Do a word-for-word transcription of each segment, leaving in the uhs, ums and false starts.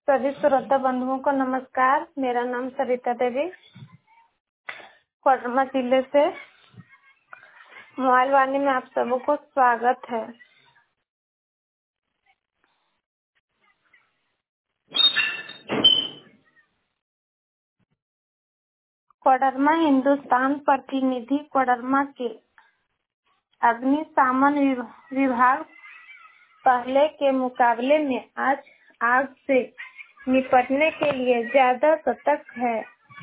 सभी श्रोता बंधुओं को नमस्कार। मेरा नाम सरिता देवी, कोडरमा जिले से। मोबाइल वाणी में आप सबको स्वागत है। कोडरमा हिंदुस्तान प्रतिनिधि कोडरमा के अग्निशमन विभाग पहले के मुकाबले में आज आग से निपटने के लिए ज्यादा सतर्क है।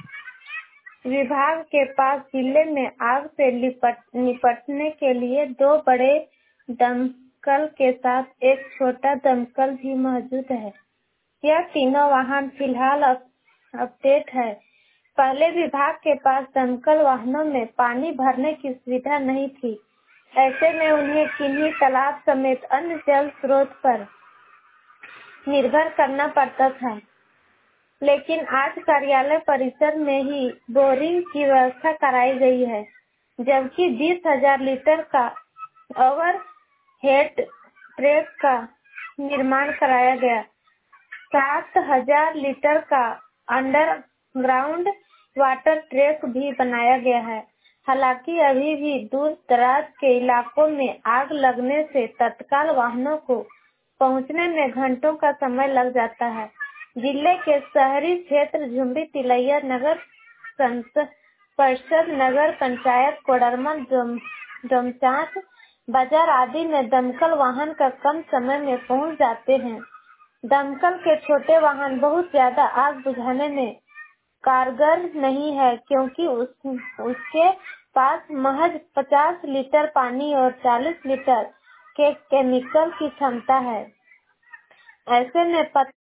विभाग के पास जिले में आग से निपटने के लिए दो बड़े दमकल के साथ एक छोटा दमकल भी मौजूद है। यह तीनों वाहन फिलहाल अपडेट है। पहले विभाग के पास दमकल वाहनों में पानी भरने की सुविधा नहीं थी। ऐसे में उन्हें किन्हीं तालाब समेत अन्य जल स्रोत पर निर्भर करना पड़ता था, लेकिन आज कार्यालय परिसर में ही बोरिंग की व्यवस्था कराई गई है, जबकि बीस हजार लीटर का ओवर हेड ट्रैक का निर्माण कराया गया। सात हजार लीटर का अंडरग्राउंड वाटर ट्रैक भी बनाया गया है। हालांकि अभी भी दूर दराज के इलाकों में आग लगने से तत्काल वाहनों को पहुंचने में घंटों का समय लग जाता है। जिले के शहरी क्षेत्र झुम्बी, तिलैया, नगर परिषद, नगर पंचायत, कोडरमा, डोमचांच बाजार आदि में दमकल वाहन का कम समय में पहुंच जाते हैं। दमकल के छोटे वाहन बहुत ज्यादा आग बुझाने में कारगर नहीं है, क्योंकि उस, उसके पास महज पचास लीटर पानी और चालीस लीटर के केमिकल की क्षमता है। ऐसे में